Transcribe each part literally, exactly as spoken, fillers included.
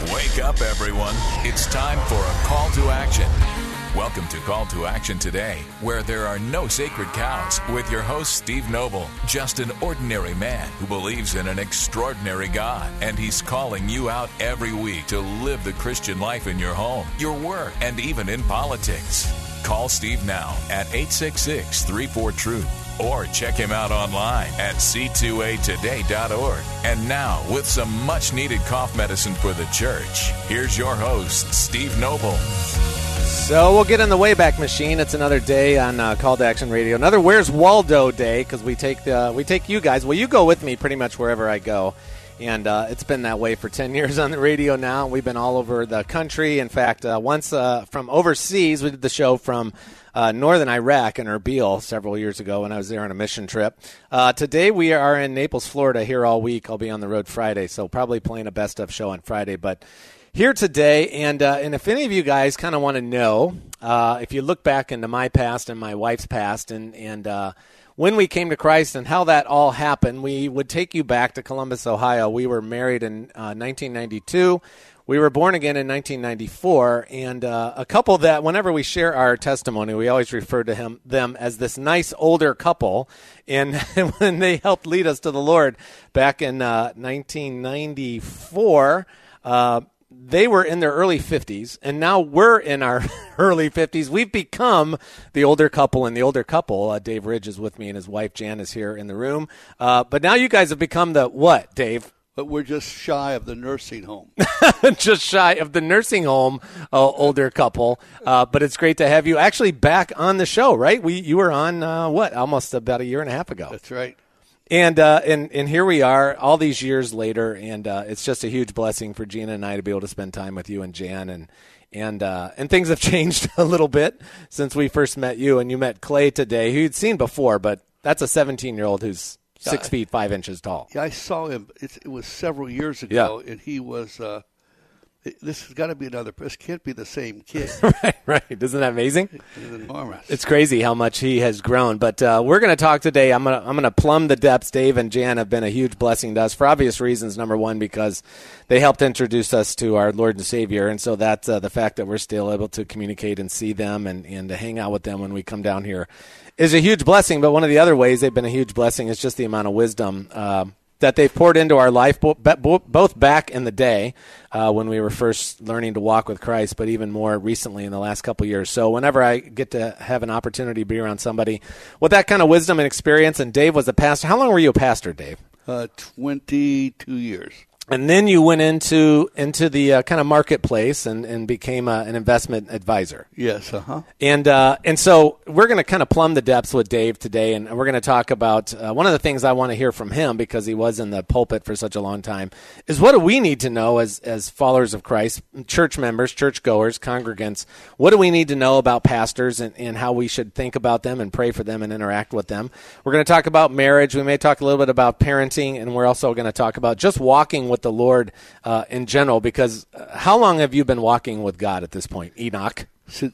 Wake up, everyone. It's time for a call to action. Welcome to Call to Action today, where there are no sacred cows, with your host, Steve Noble, just an ordinary man who believes in an extraordinary God, and he's calling you out every week to live the Christian life in your home, your work, and even in politics. Call Steve now at eight six six, three four, truth. Or check him out online at c two a today dot org. And now, with some much-needed cough medicine for the church, here's your host, Steve Noble. So we'll get in the Wayback Machine. It's another day on uh, Call to Action Radio. Another Where's Waldo day, because we take the, we take you guys. Well, you go with me pretty much wherever I go. And uh, it's been that way for ten years on the radio now. We've been all over the country. In fact, uh, once uh, from overseas, we did the show from uh, northern Iraq in Erbil several years ago when I was there on a mission trip. Uh, today we are in Naples, Florida here all week. I'll be on the road Friday, so probably playing a best of show on Friday. But here today, and uh, and if any of you guys kind of want to know, uh, if you look back into my past and my wife's past and, and uh, when we came to Christ and how that all happened, we would take you back to Columbus, Ohio. We were married in uh, nineteen ninety-two. We were born again in nineteen ninety-four, and uh, a couple that whenever we share our testimony, we always refer to him them as this nice older couple. And when they helped lead us to the Lord back in uh, nineteen ninety-four, uh, they were in their early fifties, and now we're in our early fifties. We've become the older couple, and the older couple, uh, Dave Ridge is with me, and his wife Jan is here in the room. Uh, but now you guys have become the what, Dave? But we're just shy of the nursing home. Just shy of the nursing home uh, older couple. Uh, but it's great to have you actually back on the show, right? We You were on, uh, what, almost about a year and a half ago. That's right. And, uh, and and here we are all these years later, and uh, it's just a huge blessing for Gina and I to be able to spend time with you and Jan. And and uh, and things have changed a little bit since we first met you. And you met Clay today, who you'd seen before, but that's a seventeen-year-old who's six yeah, feet, five inches tall. Yeah, I saw him. It, it was several years ago, yeah. and he was uh, – this has got to be another – this can't be the same kid. right, right. Isn't that amazing? It's enormous. It's crazy how much he has grown. But uh, we're going to talk today. I'm going to I'm going to plumb the depths. Dave and Jan have been a huge blessing to us for obvious reasons. Number one, because they helped introduce us to our Lord and Savior. And so that's uh, the fact that we're still able to communicate and see them and, and to hang out with them when we come down here is a huge blessing. But one of the other ways they've been a huge blessing is just the amount of wisdom uh, that they've poured into our life, both back in the day uh, when we were first learning to walk with Christ, but even more recently in the last couple of years. So whenever I get to have an opportunity to be around somebody with that kind of wisdom and experience, and Dave was a pastor. How long were you a pastor, Dave? Uh, twenty-two years. And then you went into into the uh, kind of marketplace and, and became uh, an investment advisor. Yes, uh-huh. And uh, and so we're going to kind of plumb the depths with Dave today, and we're going to talk about uh, one of the things I want to hear from him, because he was in the pulpit for such a long time, is what do we need to know as, as followers of Christ, church members, churchgoers, congregants, what do we need to know about pastors and, and how we should think about them and pray for them and interact with them? We're going to talk about marriage. We may talk a little bit about parenting, and we're also going to talk about just walking with the Lord uh, in general, because uh, how long have you been walking with God at this point, Enoch? Since,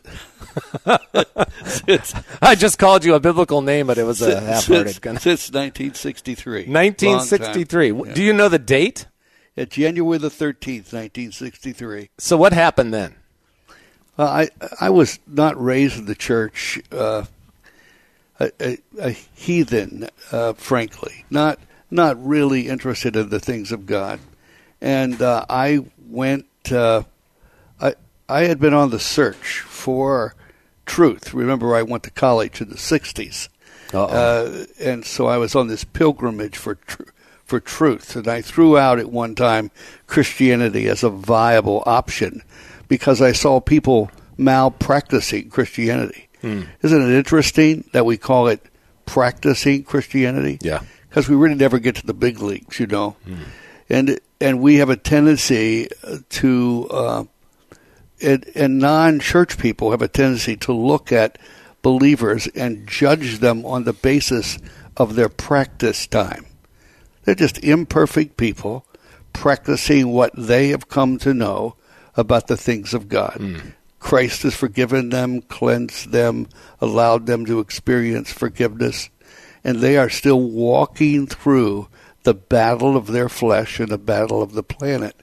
I just called you a biblical name, but it was a since, half-hearted kind of. Since nineteen sixty-three. nineteen sixty-three. Yeah. Do you know the date? Yeah, January the thirteenth, nineteen sixty-three. So what happened then? Uh, I I was not raised in the church, uh, a, a, a heathen, uh, frankly, not not really interested in the things of God. And uh, I went, uh, I I had been on the search for truth. Remember, I went to college in the sixties. Uh, and so I was on this pilgrimage for tr- for truth. And I threw out at one time Christianity as a viable option because I saw people malpracticing Christianity. Hmm. Isn't it interesting that we call it practicing Christianity? Yeah. Because we really never get to the big leagues, you know. Mm. And and we have a tendency to, uh, and, and non-church people have a tendency to look at believers and judge them on the basis of their practice time. They're just imperfect people practicing what they have come to know about the things of God. Mm. Christ has forgiven them, cleansed them, allowed them to experience forgiveness. And they are still walking through the battle of their flesh and the battle of the planet.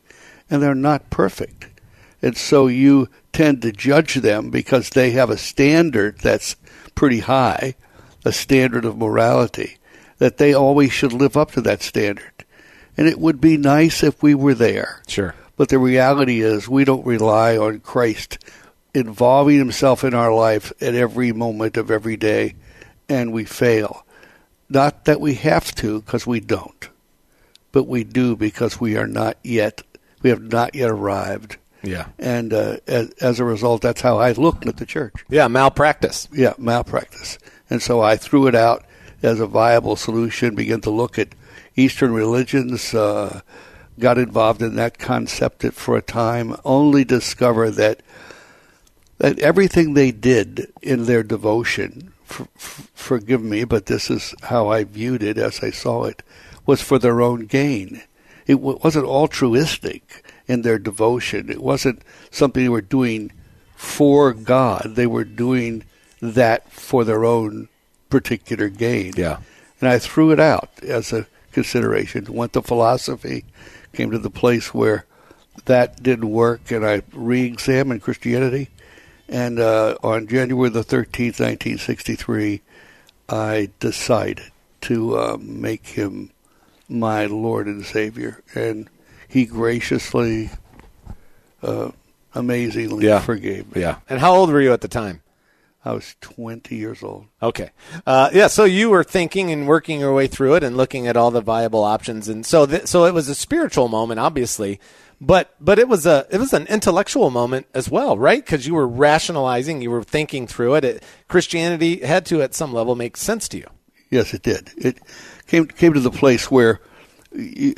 and they're not perfect. And so you tend to judge them because they have a standard that's pretty high, a standard of morality, that they always should live up to that standard. And it would be nice if we were there. Sure. But the reality is we don't rely on Christ involving himself in our life at every moment of every day, and we fail. Not that we have to, because we don't, but we do because we are not yet, we have not yet arrived. Yeah. And uh, as, as a result, that's how I looked at the church. Yeah, malpractice. Yeah, malpractice. And so I threw it out as a viable solution, began to look at Eastern religions, uh, got involved in that concept for a time, only discover that that everything they did in their devotion, for, for, forgive me, but this is how I viewed it as I saw it, was for their own gain. It w- wasn't altruistic in their devotion. It wasn't something they were doing for God. They were doing that for their own particular gain. Yeah. And I threw it out as a consideration, went to philosophy, came to the place where that didn't work, and I re-examined Christianity. And uh, on January the thirteenth, nineteen sixty-three, I decided to uh, make him my Lord and Savior. And he graciously, uh, amazingly yeah. forgave me. Yeah. And how old were you at the time? I was twenty years old. Okay. Uh, yeah, so you were thinking and working your way through it and looking at all the viable options. And so th- so it was a spiritual moment, obviously. But but it was a it was an intellectual moment as well, right? Because you were rationalizing, you were thinking through it. it. Christianity had to, at some level, make sense to you. Yes, it did. It came came to the place where you,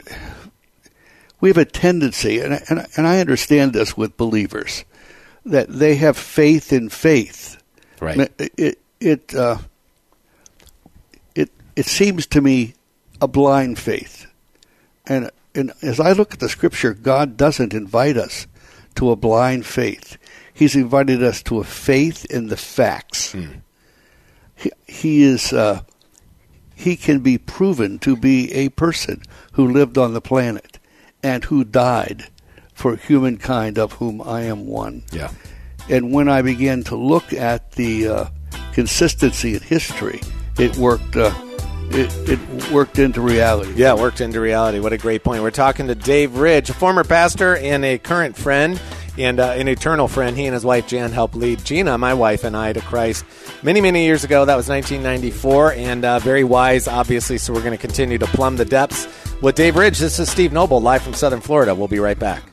we have a tendency, and and and I understand this with believers, that they have faith in faith. Right. It it it, uh, it it seems to me a blind faith, and. And as I look at the Scripture, God doesn't invite us to a blind faith. He's invited us to a faith in the facts. Mm. He, he is. Uh, he can be proven to be a person who lived on the planet and who died for humankind, of whom I am one. Yeah. And when I began to look at the uh, consistency in history, it worked. Uh, It, it worked into reality. Yeah, it worked into reality. What a great point. We're talking to Dave Ridge, a former pastor and a current friend and uh, an eternal friend. He and his wife, Jan, helped lead Gina, my wife, and I to Christ many, many years ago. That was nineteen ninety-four, and uh, very wise, obviously, so we're going to continue to plumb the depths with Dave Ridge. This is Steve Noble, live from Southern Florida. We'll be right back.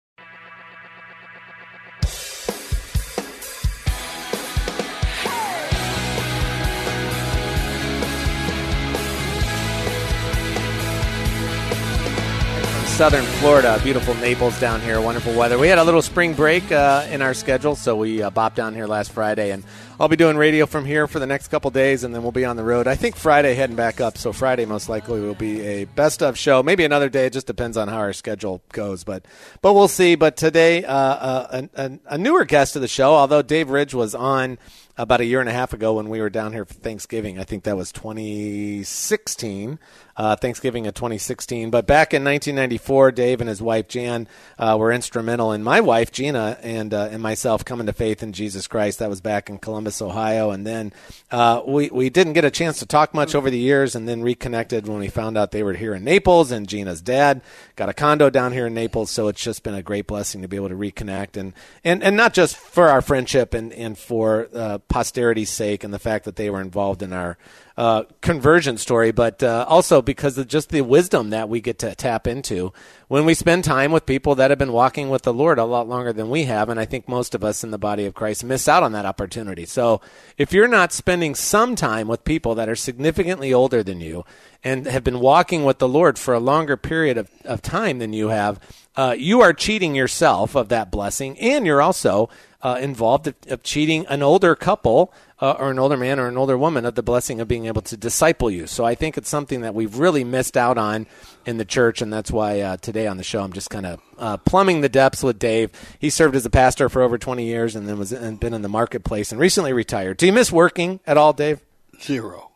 Southern Florida, beautiful Naples down here, wonderful weather. We had a little spring break uh, in our schedule, so we uh, bopped down here last Friday, and I'll be doing radio from here for the next couple days, and then we'll be on the road. I think Friday heading back up, so Friday most likely will be a best of show. Maybe another day, it just depends on how our schedule goes, but but we'll see. But today, uh, uh, a, a newer guest to the show, although Dave Ridge was on about a year and a half ago when we were down here for Thanksgiving. I think that was twenty sixteen, uh, Thanksgiving of twenty sixteen. But back in nineteen ninety-four, Dave and his wife Jan uh, were instrumental in my wife Gina and uh, and myself coming to faith in Jesus Christ. That was back in Columbus, Ohio. And then uh, we, we didn't get a chance to talk much over the years, and then reconnected when we found out they were here in Naples, and Gina's dad got a condo down here in Naples. So it's just been a great blessing to be able to reconnect, and, and, and not just for our friendship and, and for uh, posterity's sake and the fact that they were involved in our uh, conversion story, but uh, also because of just the wisdom that we get to tap into when we spend time with people that have been walking with the Lord a lot longer than we have. And I think most of us in the body of Christ miss out on that opportunity. So if you're not spending some time with people that are significantly older than you and have been walking with the Lord for a longer period of, of time than you have, uh, you are cheating yourself of that blessing, and you're also uh, involved of, of cheating an older couple uh, or an older man or an older woman of the blessing of being able to disciple you. So I think it's something that we've really missed out on in the church, and that's why uh, today on the show I'm just kind of uh, plumbing the depths with Dave. He served as a pastor for over twenty years and then was and been in the marketplace and recently retired. Do you miss working at all, Dave? Zero.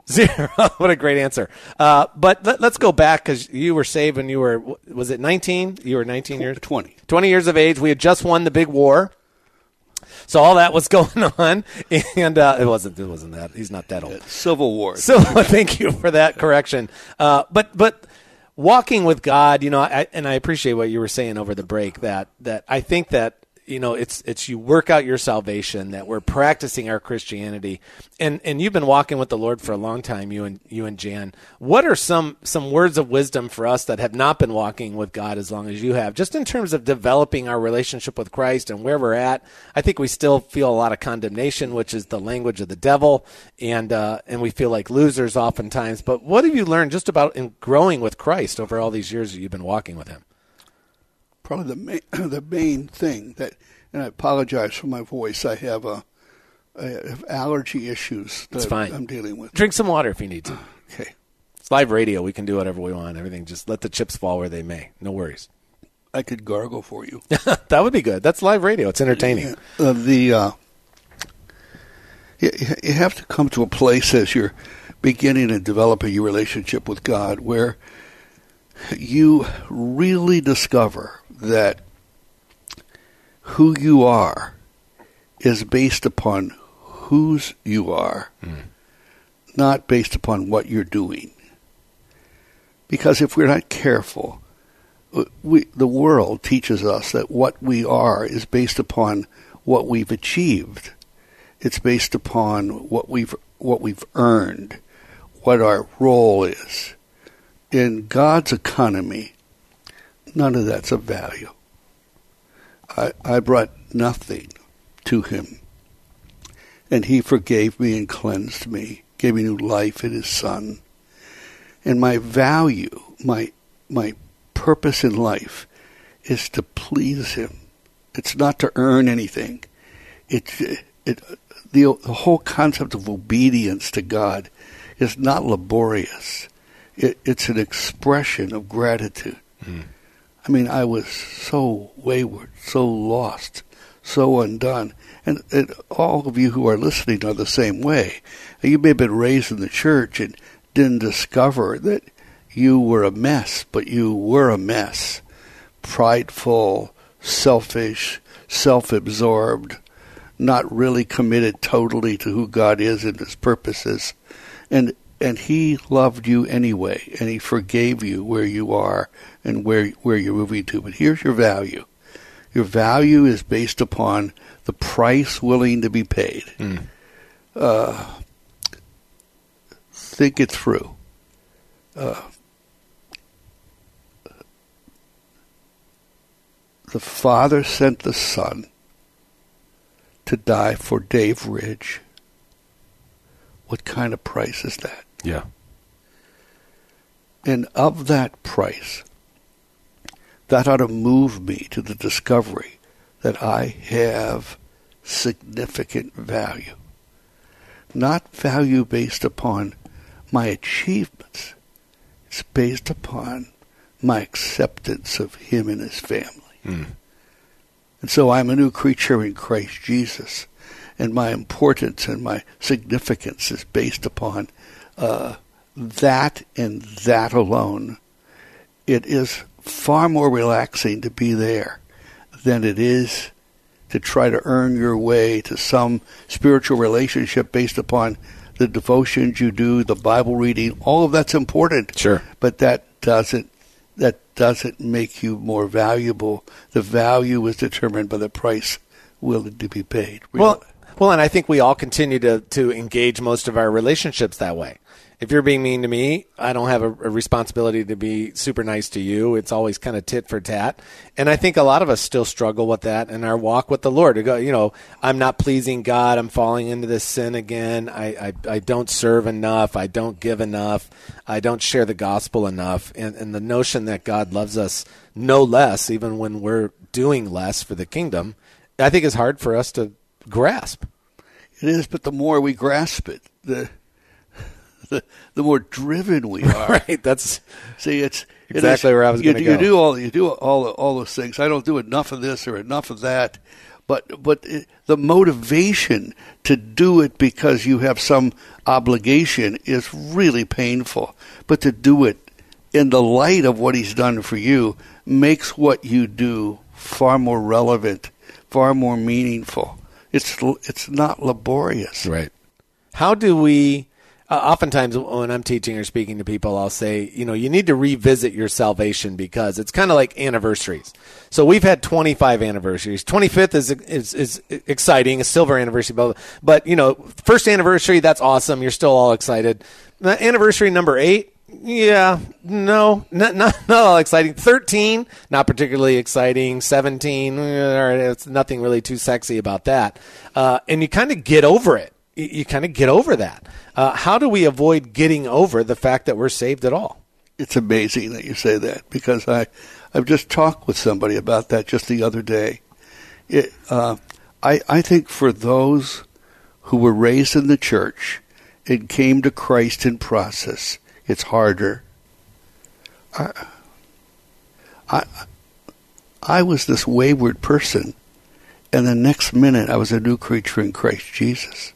Zero. What a great answer. Uh, but let, let's go back because you were saved when you were, was it nineteen? You were nineteen years? twenty. twenty years of age. We had just won the big war. So all that was going on, and uh, it wasn't. It wasn't that. He's not that old. Civil War. So thank you for that correction. Uh, but but walking with God, you know, I, and I appreciate what you were saying over the break. That that I think that you know it's it's you work out your salvation. That we're practicing our Christianity, and and you've been walking with the Lord for a long time. You and you and Jan. What are some some words of wisdom for us that have not been walking with God as long as you have, just in terms of developing our relationship with Christ and where we're at? I think we still feel a lot of condemnation, which is the language of the devil, and uh, and we feel like losers oftentimes. But what have you learned just about in growing with Christ over all these years that you've been walking with Him? Probably the main, the main thing that, and I apologize for my voice. I have a, I have allergy issues that It's fine. I'm dealing with. Drink some water if you need to. Okay. It's live radio. We can do whatever we want. Everything. Just let the chips fall where they may. No worries. I could gargle for you. That would be good. That's live radio. It's entertaining. Uh, the uh, you, you have to come to a place as you're beginning and developing your relationship with God where you really discover that who you are is based upon whose you are, mm. not based upon what you're doing. Because if we're not careful, we, the world teaches us that what we are is based upon what we've achieved. It's based upon what we've what we've earned, what our role is. In God's economy, none of that's of value. I, I brought nothing to Him, and He forgave me and cleansed me, gave me new life in His Son. And my value, my my purpose in life is to please Him. It's not to earn anything. It, it, the, the whole concept of obedience to God is not laborious. It, it's an expression of gratitude. Mm. I mean, I was so wayward, so lost, so undone. And, and all of you who are listening are the same way. You may have been raised in the church and didn't discover that you were a mess, but you were a mess. Prideful, selfish, self-absorbed, not really committed totally to who God is and His purposes. And And He loved you anyway, and He forgave you where you are and where where you're moving to. But here's your value. Your value is based upon the price willing to be paid. Mm. Uh, think it through. Uh, the Father sent the Son to die for Dave Ridge. What kind of price is that? Yeah. And of that price, that ought to move me to the discovery that I have significant value. Not value based upon my achievements. It's based upon my acceptance of Him and His family. Mm. And so I'm a new creature in Christ Jesus. And my importance and my significance is based upon uh, that and that alone. It is far more relaxing to be there than it is to try to earn your way to some spiritual relationship based upon the devotions you do, the Bible reading. All of that's important. Sure. But that doesn't that doesn't make you more valuable. The value is determined by the price willing to be paid. Really. Well, Well, and I think we all continue to, to engage most of our relationships that way. If you're being mean to me, I don't have a, a responsibility to be super nice to you. It's always kind of tit for tat. And I think a lot of us still struggle with that in our walk with the Lord. To go, you know, I'm not pleasing God. I'm falling into this sin again. I, I, I don't serve enough. I don't give enough. I don't share the gospel enough. And, and the notion that God loves us no less, even when we're doing less for the kingdom, I think is hard for us to grasp. It is, but the more we grasp it, the the, the more driven we are. Right. That's see, it's exactly it is, where I was going to go. You do all you do all all those things. I don't do enough of this or enough of that, But but it, the motivation to do it because you have some obligation is really painful. But to do it in the light of what he's done for you makes what you do far more relevant, far more meaningful. It's it's not laborious. Right. How do we... Uh, oftentimes when I'm teaching or speaking to people, I'll say, you know, you need to revisit your salvation because it's kind of like anniversaries. So we've had twenty-five anniversaries. twenty-fifth is is, is exciting, a silver anniversary. But, but, you know, first anniversary, that's awesome. You're still all excited. Uh, anniversary number eight, yeah, no, not, not, not all exciting. thirteen, not particularly exciting. seventeen, uh, it's nothing really too sexy about that. Uh, and you kind of get over it. You, you kind of get over that. Uh, how do we avoid getting over the fact that we're saved at all? It's amazing that you say that because I, I've just talked with somebody about that just the other day. It, uh, I, I think for those who were raised in the church and came to Christ in process, it's harder. I, I, I was this wayward person, and the next minute I was a new creature in Christ Jesus.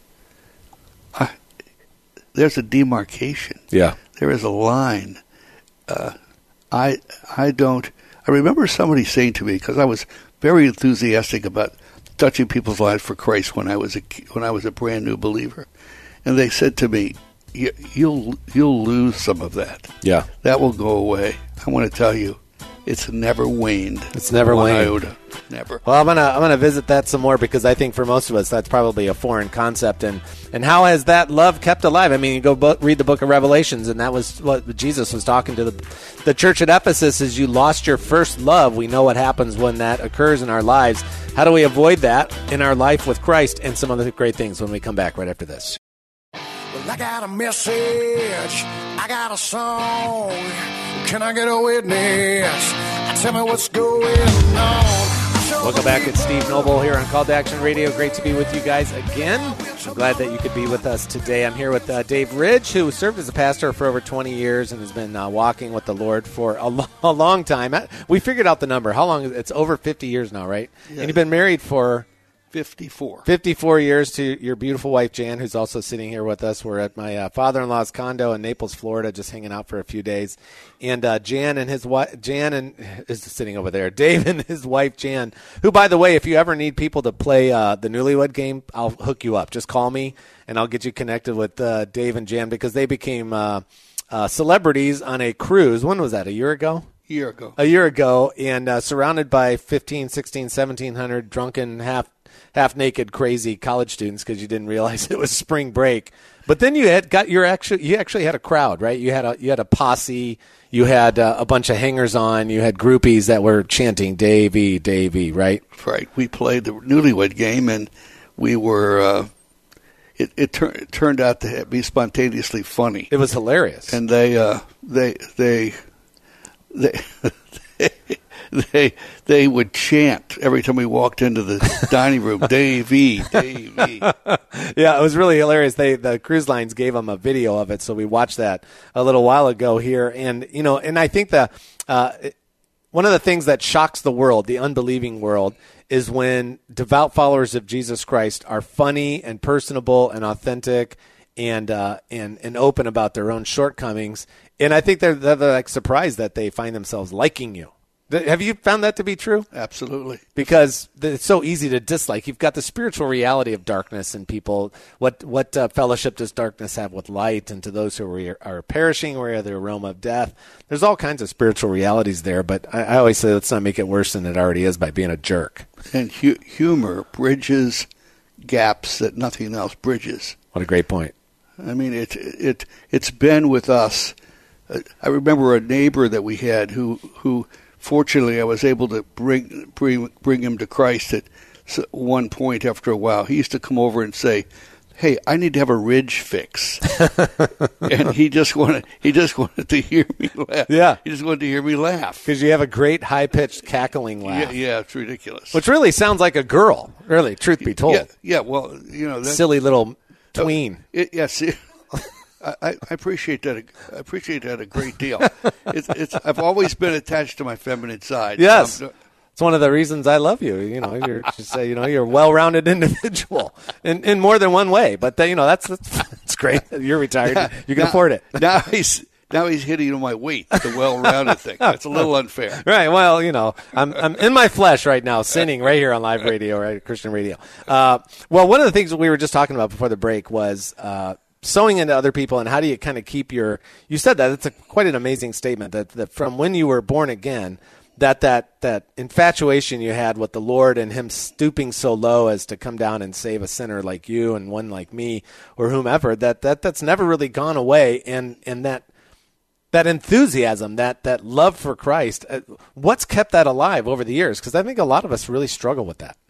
I, there's a demarcation. Yeah. There is a line. Uh, I I don't. I remember somebody saying to me, because I was very enthusiastic about touching people's lives for Christ when I was a when I was a brand new believer, and they said to me, you, "You'll you'll lose some of that. Yeah, that will go away." I want to tell you, it's never waned. It's never one waned. iota. Never. Well, I'm gonna I'm gonna visit that some more because I think for most of us that's probably a foreign concept. And, and how has that love kept alive? I mean, you go bo- read the book of Revelations, and that was what Jesus was talking to the the church at Ephesus. Is you lost your first love. We know what happens when that occurs in our lives. How do we avoid that in our life with Christ and some other great things when we come back right after this? Well, I got a message. I got a song. Can I get a witness? Tell me what's going on. Welcome back. It's Steve Noble here on Call to Action Radio. Great to be with you guys again. I'm glad that you could be with us today. I'm here with uh, Dave Ridge, who served as a pastor for over twenty years and has been uh, walking with the Lord for a, lo- a long time. We figured out the number. How long? It's over fifty years now, right? Yeah. And you've been married for... fifty-four. fifty-four years to your beautiful wife, Jan, who's also sitting here with us. We're at my uh, father-in-law's condo in Naples, Florida, just hanging out for a few days. And uh, Jan and his wife, Jan and is sitting over there. Dave and his wife, Jan, who, by the way, if you ever need people to play uh, the Newlywed Game, I'll hook you up. Just call me, and I'll get you connected with uh, Dave and Jan because they became uh, uh, celebrities on a cruise. When was that, a year ago? A year ago. A year ago, and uh, surrounded by fifteen, sixteen, seventeen hundred drunken, half half-naked, crazy college students because you didn't realize it was spring break. But then you had got your actually you actually had a crowd, right? You had a you had a posse, you had uh, a bunch of hangers-on, you had groupies that were chanting Davey, Davey, right? Right. We played the Newlywed Game, and we were. Uh, it it, tur- it turned out to be spontaneously funny. It was hilarious, and they uh, they they they. They they would chant every time we walked into the dining room, Davey, Davey. Yeah, it was really hilarious. They the cruise lines gave them a video of it, so we watched that a little while ago here. And you know, and I think the uh, one of the things that shocks the world, the unbelieving world, is when devout followers of Jesus Christ are funny and personable and authentic and uh, and and open about their own shortcomings. And I think they're, they're like surprised that they find themselves liking you. Have you found that to be true? Absolutely. Because it's so easy to dislike. You've got the spiritual reality of darkness in people. What what uh, fellowship does darkness have with light? And to those who are, are perishing, where the aroma of death. There's all kinds of spiritual realities there. But I, I always say let's not make it worse than it already is by being a jerk. And hu- humor bridges gaps that nothing else bridges. What a great point. I mean, it it it's been with us. I remember a neighbor that we had who who. Fortunately, I was able to bring bring bring him to Christ at one point after a while. He used to come over and say, "Hey, I need to have a ridge fix," and he just wanted he just wanted to hear me laugh. Yeah, he just wanted to hear me laugh because you have a great high pitched cackling laugh. Yeah, yeah, it's ridiculous. Which really sounds like a girl. Really, truth be told. Yeah, yeah. Well, you know, that, silly little tween. Uh, it, yes. Yeah, I, I appreciate that. I appreciate that a great deal. It's, it's. I've always been attached to my feminine side. Yes. Um, It's one of the reasons I love you. You know, you're just, uh, you know, you're a well-rounded individual in, in more than one way. But uh, you know, that's, that's that's great. You're retired. You can now, afford it. Now he's now he's hitting on my weight, the well-rounded thing. That's a little unfair. Right. Well, you know, I'm I'm in my flesh right now, sinning right here on live radio, right, Christian radio. Uh, well, one of the things that we were just talking about before the break was uh, sowing into other people, and how do you kind of keep your. You said that it's a, quite an amazing statement that, that from when you were born again. That, that that infatuation you had with the Lord and him stooping so low as to come down and save a sinner like you and one like me or whomever, that, that that's never really gone away. And, and that that enthusiasm, that, that love for Christ, uh, what's kept that alive over the years? Because I think a lot of us really struggle with that.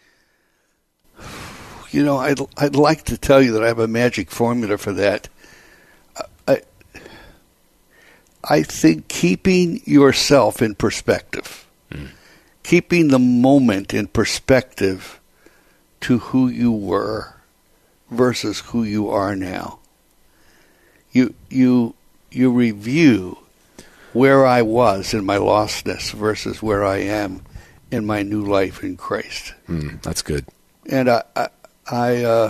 You know, I'd, I'd like to tell you that I have a magic formula for that. I I think keeping yourself in perspective, mm. keeping the moment in perspective to who you were versus who you are now. You you you review where I was in my lostness versus where I am in my new life in Christ. Mm, that's good. And I I I, uh,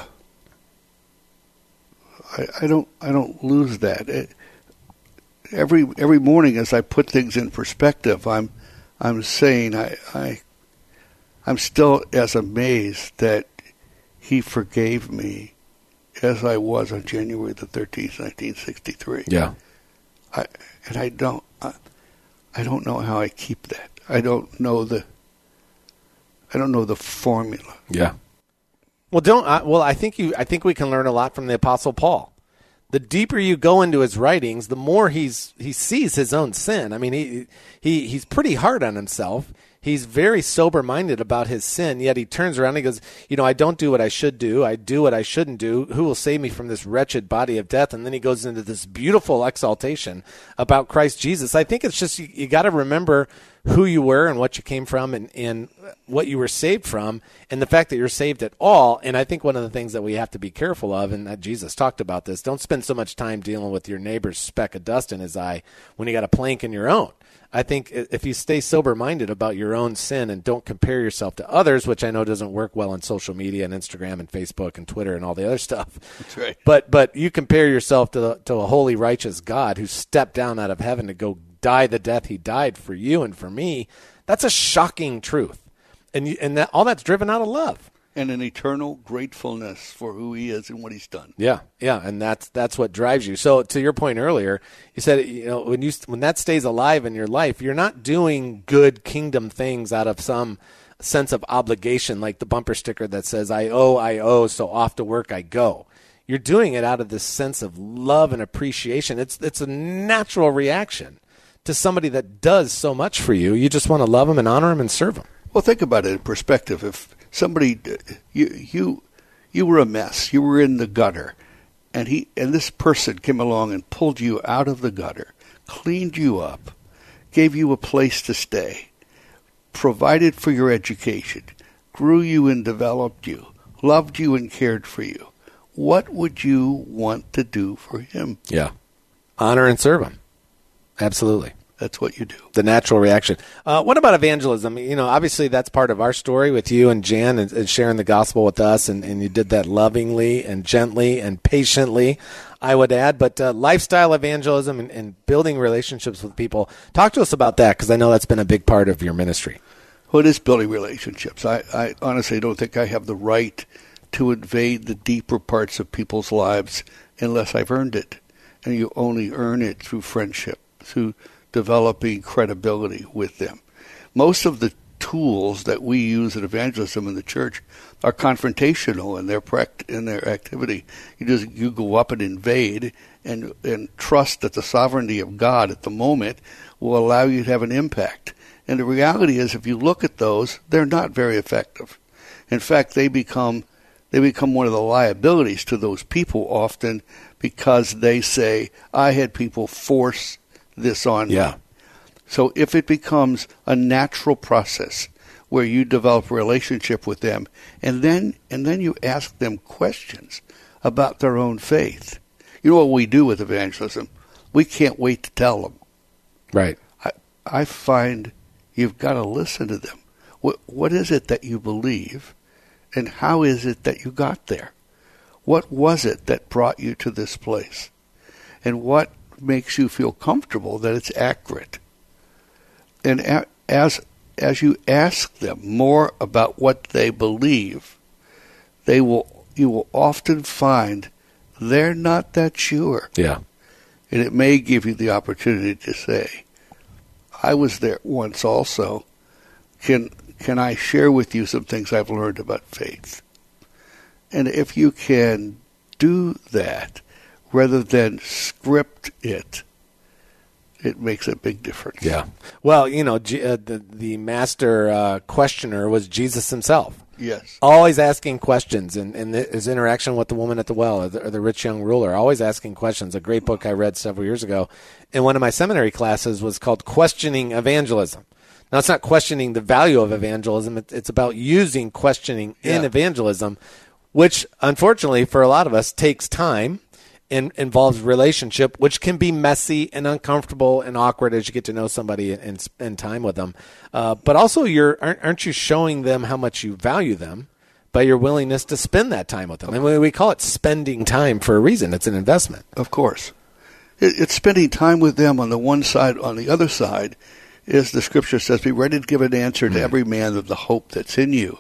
I I don't I don't lose that. It, Every every morning, as I put things in perspective, I'm I'm saying I I I'm still as amazed that He forgave me as I was on January the thirteenth, nineteen sixty-three. Yeah, I and I don't I, I don't know how I keep that. I don't know the I don't know the formula. Yeah. Well, don't I, well. I think you. I think we can learn a lot from the Apostle Paul. The deeper you go into his writings, the more he's he sees his own sin. I mean, he he he's pretty hard on himself. He's very sober-minded about his sin, yet he turns around and he goes, you know, I don't do what I should do. I do what I shouldn't do. Who will save me from this wretched body of death? And then he goes into this beautiful exaltation about Christ Jesus. I think it's just you, you got to remember who you were and what you came from and, and what you were saved from and the fact that you're saved at all. And I think one of the things that we have to be careful of, and that Jesus talked about this, don't spend so much time dealing with your neighbor's speck of dust in his eye when you got a plank in your own. I think if you stay sober-minded about your own sin and don't compare yourself to others, which I know doesn't work well on social media and Instagram and Facebook and Twitter and all the other stuff. That's right. But but you compare yourself to to a holy, righteous God who stepped down out of heaven to go die the death he died for you and for me. That's a shocking truth, and you, and that all that's driven out of love. And an eternal gratefulness for who he is and what he's done. Yeah, yeah, and that's that's what drives you. So to your point earlier, you said you know when you when that stays alive in your life, you're not doing good kingdom things out of some sense of obligation, like the bumper sticker that says "I owe, I owe, so off to work I go." You're doing it out of this sense of love and appreciation. It's it's a natural reaction to somebody that does so much for you. You just want to love them and honor them and serve them. Well, think about it in perspective. If somebody, you you you were a mess, you were in the gutter, and he and this person came along and pulled you out of the gutter, cleaned you up, gave you a place to stay, provided for your education, grew you and developed you, loved you and cared for you. What would you want to do for him? Yeah, honor and serve him. Absolutely. That's what you do. The natural reaction. Uh, what about evangelism? You know, obviously that's part of our story with you and Jan and, and sharing the gospel with us, and, and you did that lovingly and gently and patiently, I would add. But uh, lifestyle evangelism and, and building relationships with people. Talk to us about that, because I know that's been a big part of your ministry. Well, it is building relationships. I, I honestly don't think I have the right to invade the deeper parts of people's lives unless I've earned it. And you only earn it through friendship, through developing credibility with them. Most of the tools that we use in evangelism in the church are confrontational in their pract- in their activity. You just you go up and invade and and trust that the sovereignty of God at the moment will allow you to have an impact. And the reality is, if you look at those, they're not very effective. In fact, they become they become one of the liabilities to those people often, because they say, I had people force this on yeah. me. So if it becomes a natural process where you develop a relationship with them, and then and then you ask them questions about their own faith. You know what we do with evangelism? We can't wait to tell them. Right. I, I find You've got to listen to them. What What is it that you believe, and how is it that you got there? What was it that brought you to this place? And what makes you feel comfortable that it's accurate? And a- as as you ask them more about what they believe, they will you will often find they're not that sure. Yeah. And it may give you the opportunity to say, I was there once also. Can can I share with you some things I've learned about faith? And if you can do that rather than script it, it makes a big difference. Yeah. Well, you know, G- uh, the, the master uh, questioner was Jesus himself. Yes. Always asking questions, and, and his interaction with the woman at the well, or the, or the rich young ruler, always asking questions. A great book I read several years ago in one of my seminary classes was called Questioning Evangelism. Now, it's not questioning the value of evangelism. It, it's about using questioning in Yeah. evangelism, which, unfortunately, for a lot of us, takes time and involves relationship, which can be messy and uncomfortable and awkward as you get to know somebody and spend time with them. Uh, but also, you're aren't, aren't you showing them how much you value them by your willingness to spend that time with them? And we, we call it spending time for a reason. It's an investment. Of course. It, it's spending time with them on the one side. On the other side, is the Scripture says, be ready to give an answer to every man of the hope that's in you.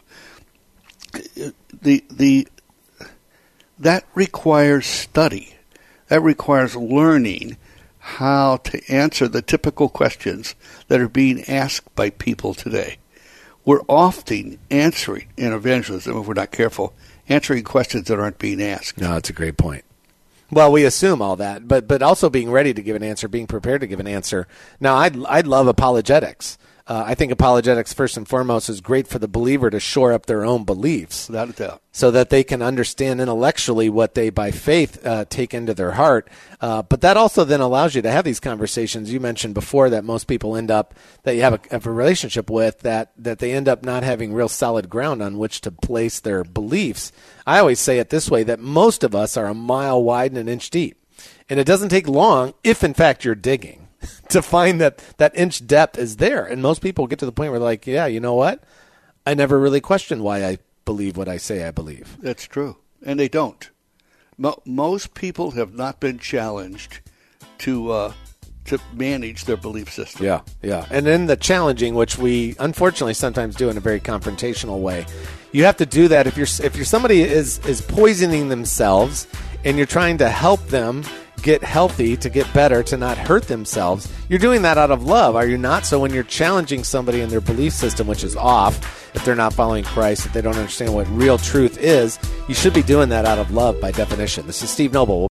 The the That requires study. That requires learning how to answer the typical questions that are being asked by people today. We're often answering, in evangelism, if we're not careful, answering questions that aren't being asked. No, that's a great point. Well, we assume all that, but but also being ready to give an answer, being prepared to give an answer. Now, I'd, I'd love apologetics. Uh, I think apologetics, first and foremost, is great for the believer to shore up their own beliefs. Without a doubt. So that they can understand intellectually what they, by faith, uh, take into their heart. Uh, but that also then allows you to have these conversations. You mentioned before that most people end up, that you have a, have a relationship with, that, that they end up not having real solid ground on which to place their beliefs. I always say it this way, that most of us are a mile wide and an inch deep. And it doesn't take long, if in fact you're digging, to find that that inch depth is there. And most people get to the point where they're like, yeah, you know what? I never really questioned why I believe what I say I believe. That's true. And they don't. Mo- most people have not been challenged to uh, to manage their belief system. Yeah, yeah. And then the challenging, which we unfortunately sometimes do in a very confrontational way, you have to do that if you're if you're somebody is is poisoning themselves and you're trying to help them get healthy, to get better, to not hurt themselves. You're doing that out of love, are you not? So when you're challenging somebody in their belief system, which is off, if they're not following Christ, if they don't understand what real truth is, you should be doing that out of love by definition. This is Steve Noble.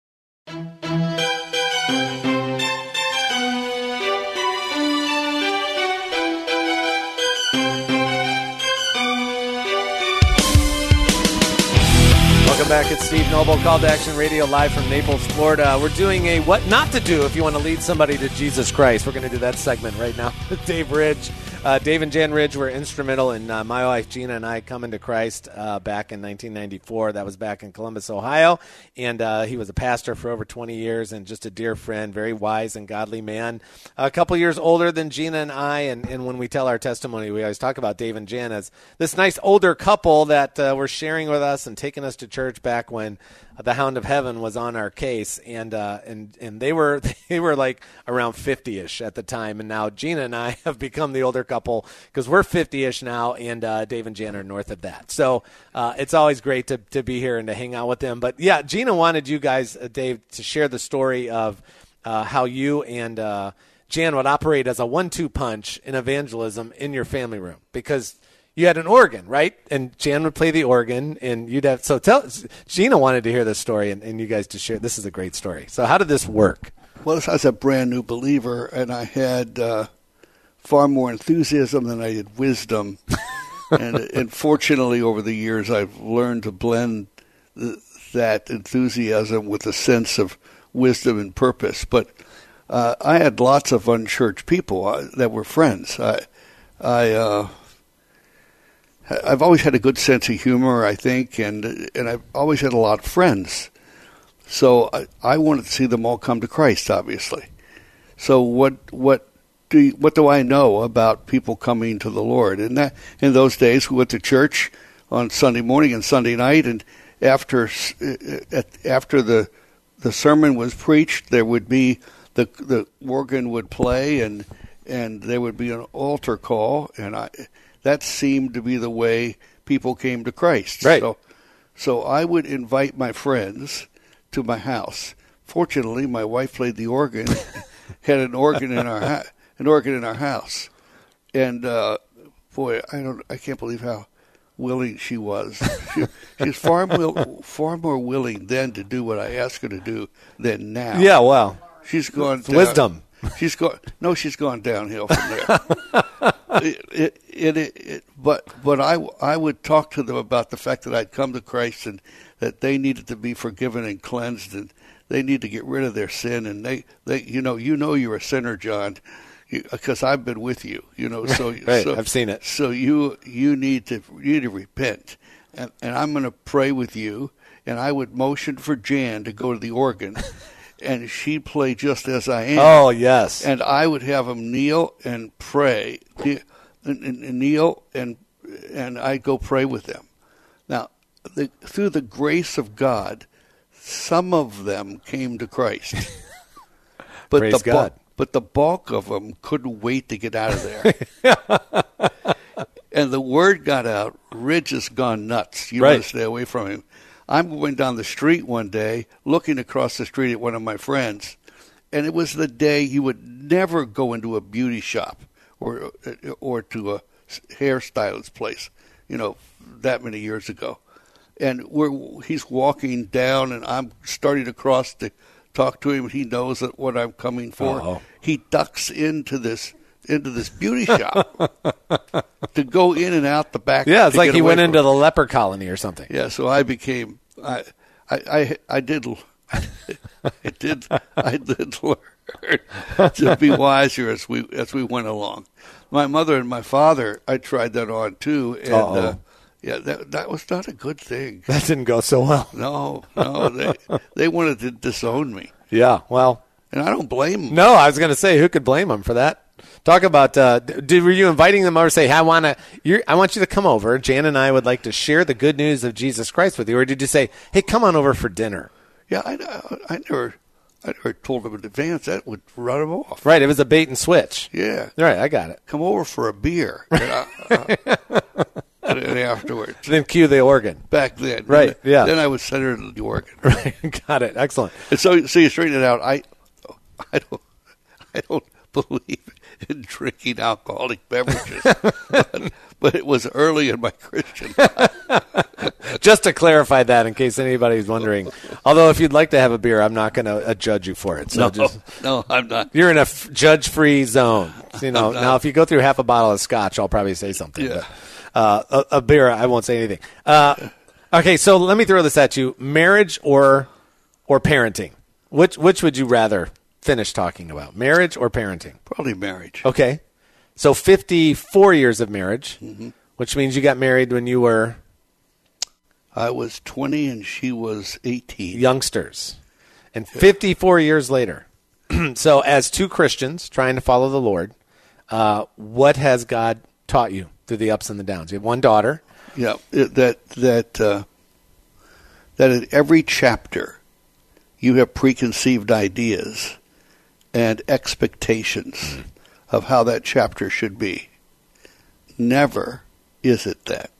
Back at Steve Noble, Call to Action Radio, live from Naples, Florida. We're doing a what not to do if you want to lead somebody to Jesus Christ. We're going to do that segment right now with Dave Ridge. Uh, Dave and Jan Ridge were instrumental in uh, my wife Gina and I coming to Christ uh, back in nineteen ninety-four. That was back in Columbus, Ohio. And uh, he was a pastor for over twenty years and just a dear friend, very wise and godly man. A couple years older than Gina and I. And, and when we tell our testimony, we always talk about Dave and Jan as this nice older couple that uh, were sharing with us and taking us to church back when the Hound of Heaven was on our case, and uh, and and they were they were like around fifty-ish at the time, and now Gina and I have become the older couple because we're fifty-ish now, and uh, Dave and Jan are north of that. So uh, it's always great to to be here and to hang out with them. But yeah, Gina wanted you guys, uh, Dave, to share the story of uh, how you and uh, Jan would operate as a one two punch in evangelism in your family room, because you had an organ, right? And Jan would play the organ, and you'd have. So tell Gina wanted to hear this story, and, and you guys to share. This is a great story. So how did this work? Well, I was a brand new believer, and I had uh, far more enthusiasm than I did wisdom. and, and fortunately, over the years, I've learned to blend th- that enthusiasm with a sense of wisdom and purpose. But uh, I had lots of unchurched people uh, that were friends. I, I. Uh, I've always had a good sense of humor, I think, and and I've always had a lot of friends. So I, I wanted to see them all come to Christ, obviously. So what what do you, what do I know about people coming to the Lord? And that in those days, we went to church on Sunday morning and Sunday night, and after after the the sermon was preached, there would be the the organ would play, and and there would be an altar call, and I that seemed to be the way people came to Christ. Right. So, so I would invite my friends to my house. Fortunately, my wife played the organ, had an organ in our ha- an organ in our house, and uh, boy, I don't, I can't believe how willing she was. She, she's far more far more willing then to do what I asked her to do than now. Yeah, well, she's gone down, wisdom. She's gone. No, she's gone downhill from there. it, it, it, it, it, but but I, I would talk to them about the fact that I'd come to Christ and that they needed to be forgiven and cleansed, and they need to get rid of their sin. And they, they you know you know you're a sinner, John, because I've been with you. You know, so right. so I've seen it. So you you need to you need to repent, and and I'm going to pray with you. And I would motion for Jan to go to the organ. And she'd play just as I am. Oh, yes. And I would have them kneel and pray, and, and kneel, and and I'd go pray with them. Now, the, through the grace of God, some of them came to Christ. But Praise the God. Bu- but the bulk of them couldn't wait to get out of there. And the word got out, Ridge has gone nuts. You right. want to stay away from him. I'm going down the street one day, looking across the street at one of my friends, and it was the day you would never go into a beauty shop or or to a hairstylist place, you know, that many years ago. And we're he's walking down, and I'm starting to cross to talk to him. He knows that what I'm coming for. Uh-oh. He ducks into this into this beauty shop to go in and out the back. Yeah, it's to like get he away went from into it. the leper colony or something. Yeah, so I became I I I, I did I did I did learn to be wiser as we as we went along. My mother and my father, I tried that on too, and uh, yeah, that that was not a good thing. That didn't go so well. No, no, they they wanted to disown me, Yeah, well, and I don't blame them. no, I was going to say, who could blame them for that? Talk about, uh, did, were you inviting them over to say, hey, I want to, I want you to come over. Jan and I would like to share the good news of Jesus Christ with you. Or did you say, hey, come on over for dinner? Yeah, I, I, I never, I never told them in advance. That would run them off. Right, it was a bait and switch. Yeah. Right, I got it. Come over for a beer. And, I, uh, and, and afterwards. Then cue the organ. Back then. Right, then, yeah. Then I would send her to the organ. Right, got it. Excellent. And so, so you straighten it out. I, I don't, I don't believe in drinking alcoholic beverages, but, but it was early in my Christian life. Just to clarify that, in case anybody's wondering. Although, if you'd like to have a beer, I'm not going to uh, judge you for it. So No, just, no, I'm not. you're in a f- judge-free zone. You know, now if you go through half a bottle of scotch, I'll probably say something. Yeah. But, uh, a, a beer, I won't say anything. Uh, okay, so let me throw this at you: marriage or or parenting? Which which would you rather finish talking about? Marriage or parenting? Probably marriage. Okay, so fifty-four years of marriage, Mm-hmm. which means you got married when you were I was twenty and she was eighteen. youngsters, and fifty-four years later. So, as two Christians trying to follow the Lord, uh, what has God taught you through the ups and the downs? You have one daughter. Yeah, it, that that uh, that in every chapter you have preconceived ideas and expectations mm-hmm. of how that chapter should be. Never is it that.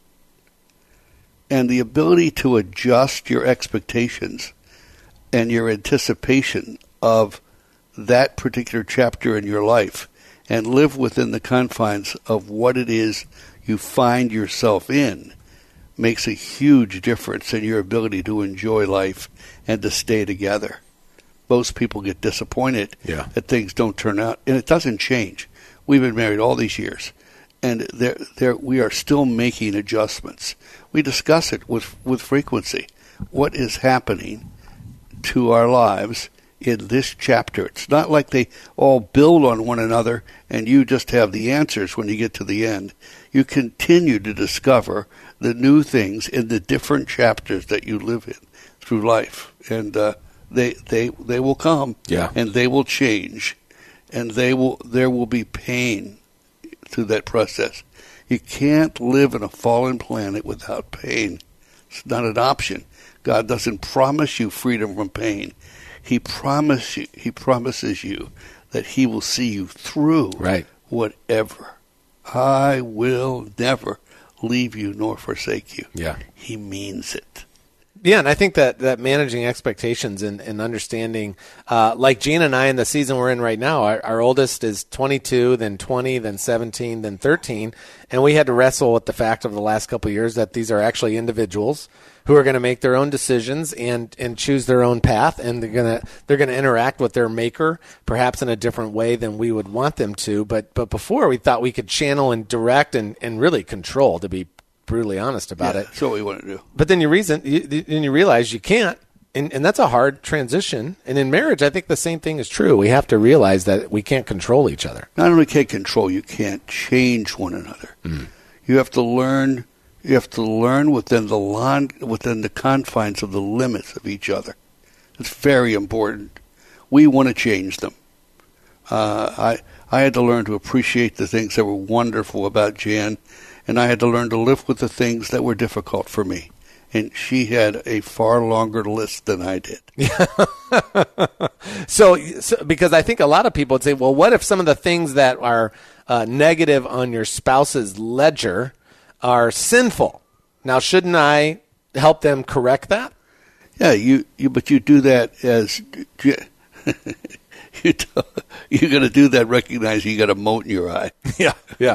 And the ability to adjust your expectations and your anticipation of that particular chapter in your life and live within the confines of what it is you find yourself in makes a huge difference in your ability to enjoy life and to stay together. Most people get disappointed yeah. that things don't turn out, and it doesn't change. We've been married all these years, and there, there, we are still making adjustments. We discuss it with, with frequency. What is happening to our lives in this chapter? It's not like they all build on one another and you just have the answers when you get to the end. You continue to discover the new things in the different chapters that you live in through life. And uh, they they they will come yeah. and they will change. and they will there will be pain through that process. You can't live in a fallen planet without pain. It's not an option. God doesn't promise you freedom from pain. He promise you, He promises you that He will see you through right. whatever. I will never leave you nor forsake you. Yeah. He means it. Yeah, and I think that, that managing expectations and, and understanding, uh, like Gina and I in the season we're in right now, our, our oldest is twenty-two, then twenty, then seventeen, then thirteen, and we had to wrestle with the fact of the last couple of years that these are actually individuals who are going to make their own decisions and, and choose their own path, and they're going to they're going to interact with their maker perhaps in a different way than we would want them to. But but before we thought we could channel and direct and, and really control, to be brutally honest about yeah, it. That's what we want to do. But then you reason, you, then you realize you can't, and, and that's a hard transition. And in marriage, I think the same thing is true. We have to realize that we can't control each other. Not only can't control, you can't change one another. Mm. You have to learn. You have to learn within the lon, within the confines of the limits of each other. It's very important. We want to change them. Uh, I I had to learn to appreciate the things that were wonderful about Jan. And I had to learn to live with the things that were difficult for me. And she had a far longer list than I did. so, so, because I think a lot of people would say, well, what if some of the things that are uh, negative on your spouse's ledger are sinful? Now, shouldn't I help them correct that? Yeah, you, you but you do that as you, you're going to do that recognizing you got a mote in your eye. Yeah, yeah.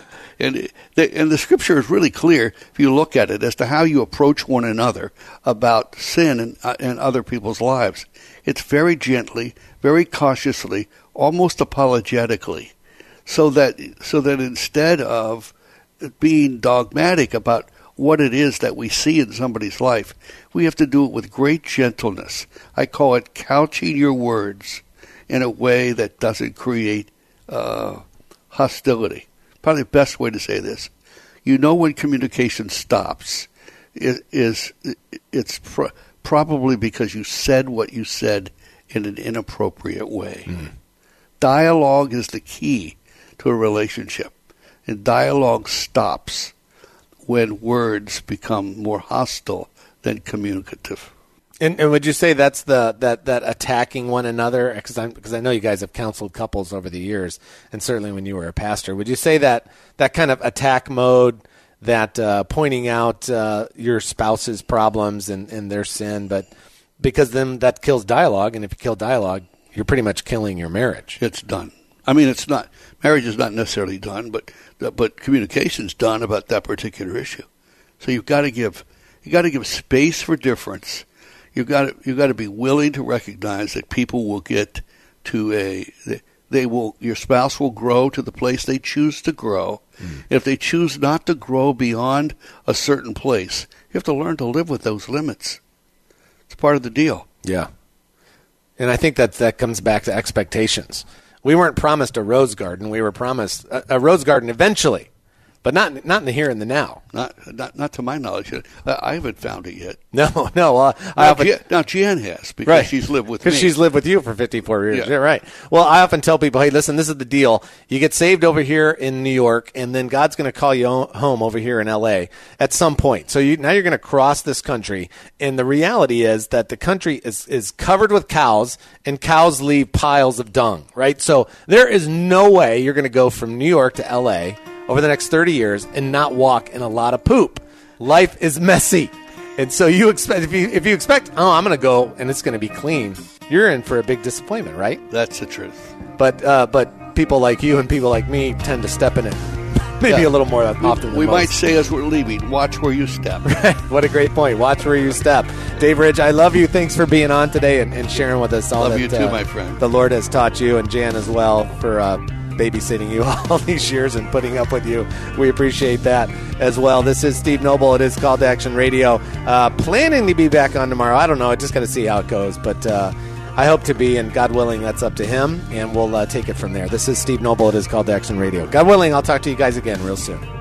And the, and the scripture is really clear, if you look at it, as to how you approach one another about sin in, uh, in other people's lives. It's very gently, very cautiously, almost apologetically, so that so that instead of being dogmatic about what it is that we see in somebody's life, we have to do it with great gentleness. I call it couching your words in a way that doesn't create uh, hostility. Probably the best way to say this. You know when communication stops is, is it's pro- probably because you said what you said in an inappropriate way. Mm. Dialogue is the key to a relationship. And dialogue stops when words become more hostile than communicative. And, and would you say that's the that, that attacking one another? Because I because I know you guys have counseled couples over the years, and certainly when you were a pastor. Would you say that that kind of attack mode, that uh, pointing out uh, your spouse's problems and, and their sin, but because then that kills dialogue, and if you kill dialogue, you're pretty much killing your marriage. It's done. I mean, it's not marriage is not necessarily done, but but communication's done about that particular issue. So you've got to give you got to give space for difference. You've got to, you've got to be willing to recognize that people will get to a they, they will your spouse will grow to the place they choose to grow. Mm. If they choose not to grow beyond a certain place, you have to learn to live with those limits. It's part of the deal. Yeah, and I think that that comes back to expectations. We weren't promised a rose garden. We were promised a, a rose garden eventually. But not not in the here and the now. Not not, not to my knowledge. Uh, I haven't found it yet. No, no. Uh, now, I often, Jan, now Jan has, because right. she's lived with me. Because she's lived with you for fifty-four years. Yeah. Yeah, right. Well, I often tell people, hey, listen, this is the deal. You get saved over here in New York, and then God's going to call you home over here in L A at some point. So you, now you're going to cross this country, and the reality is that the country is, is covered with cows, and cows leave piles of dung, right? So there is no way you're going to go from New York to L A over the next thirty years and not walk in a lot of poop. Life is messy. And so you expect if you if you expect, oh, I'm going to go and it's going to be clean, you're in for a big disappointment, right? That's the truth. But uh, but people like you and people like me tend to step in it maybe yeah. a little more often than We most. might say as we're leaving, watch where you step. What a great point. Watch where you step. Dave Ridge, I love you. Thanks for being on today and, and sharing with us all love that you too, uh, my friend. The Lord has taught you, and Jan as well, for uh, babysitting you all these years and putting up with you. We appreciate that as well. This is Steve Noble. It is Call to Action Radio. Uh, planning to be back on tomorrow. I don't know. I just got to see how it goes. But uh, I hope to be, and God willing, that's up to him. And we'll uh, take it from there. This is Steve Noble. It is Call to Action Radio. God willing, I'll talk to you guys again real soon.